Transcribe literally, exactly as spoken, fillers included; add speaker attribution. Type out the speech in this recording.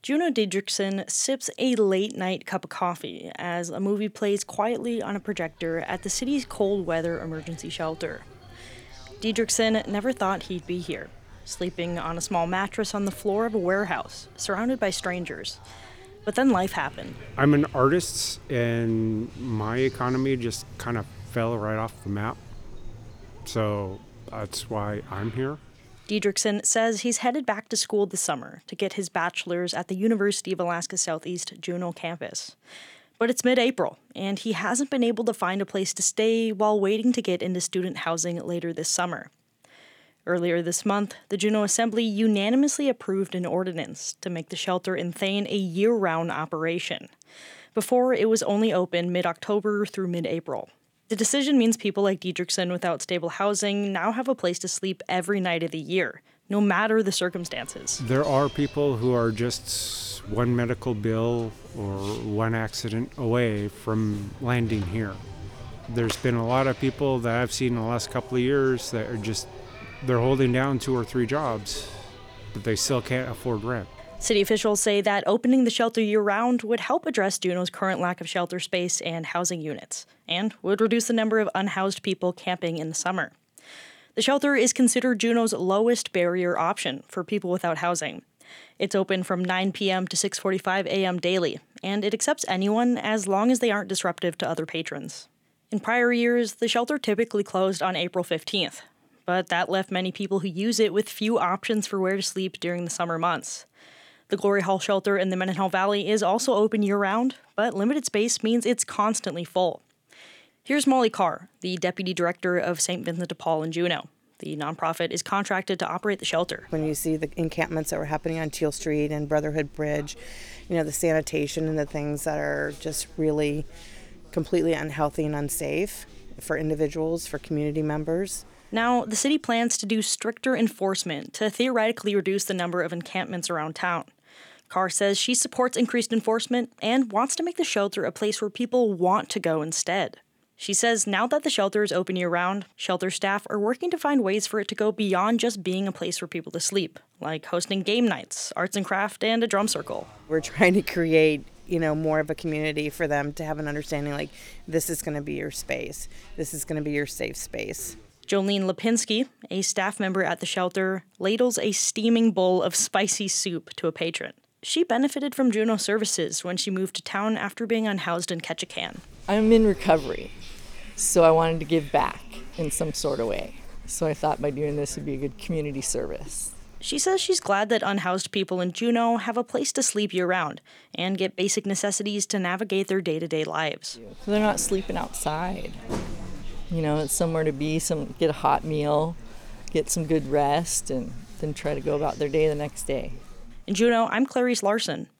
Speaker 1: Juno Diedrichson sips a late-night cup of coffee as a movie plays quietly on a projector at the city's cold weather emergency shelter. Diedrichson never thought he'd be here, sleeping on a small mattress on the floor of a warehouse, surrounded by strangers. But then life happened.
Speaker 2: I'm an artist, and my economy just kind of fell right off the map. So that's why I'm here.
Speaker 1: Diedrichson says he's headed back to school this summer to get his bachelor's at the University of Alaska Southeast Juneau campus. But it's mid-April, and he hasn't been able to find a place to stay while waiting to get into student housing later this summer. Earlier this month, the Juneau Assembly unanimously approved an ordinance to make the shelter in Thane a year-round operation. Before, it was only open mid-October through mid-April. The decision means people like Diedrichson without stable housing now have a place to sleep every night of the year, no matter the circumstances.
Speaker 2: There are people who are just one medical bill or one accident away from landing here. There's been a lot of people that I've seen in the last couple of years that are just, they're holding down two or three jobs, but they still can't afford rent.
Speaker 1: City officials say that opening the shelter year-round would help address Juneau's current lack of shelter space and housing units, and would reduce the number of unhoused people camping in the summer. The shelter is considered Juneau's lowest barrier option for people without housing. It's open from nine p.m. to six forty-five a.m. daily, and it accepts anyone as long as they aren't disruptive to other patrons. In prior years, the shelter typically closed on April fifteenth, but that left many people who use it with few options for where to sleep during the summer months. The Glory Hall shelter in the Mendenhall Valley is also open year-round, but limited space means it's constantly full. Here's Molly Carr, the deputy director of Saint Vincent de Paul in Juneau. The nonprofit is contracted to operate the shelter.
Speaker 3: When you see the encampments that were happening on Teal Street and Brotherhood Bridge, you know, the sanitation and the things that are just really completely unhealthy and unsafe for individuals, for community members.
Speaker 1: Now, the city plans to do stricter enforcement to theoretically reduce the number of encampments around town. Carr says she supports increased enforcement and wants to make the shelter a place where people want to go instead. She says now that the shelter is open year-round, shelter staff are working to find ways for it to go beyond just being a place for people to sleep, like hosting game nights, arts and craft, and a drum circle.
Speaker 3: We're trying to create, you know, more of a community for them to have an understanding like this is going to be your space. This is going to be your safe space.
Speaker 1: Jolene Lipinski, a staff member at the shelter, ladles a steaming bowl of spicy soup to a patron. She benefited from Juneau services when she moved to town after being unhoused in Ketchikan.
Speaker 4: I'm in recovery, so I wanted to give back in some sort of way. So I thought by doing this would be a good community service.
Speaker 1: She says she's glad that unhoused people in Juneau have a place to sleep year-round and get basic necessities to navigate their day-to-day lives.
Speaker 4: So they're not sleeping outside. You know, it's somewhere to be, some get a hot meal, get some good rest, and then try to go about their day the next day.
Speaker 1: In Juneau, I'm Clarice Larson.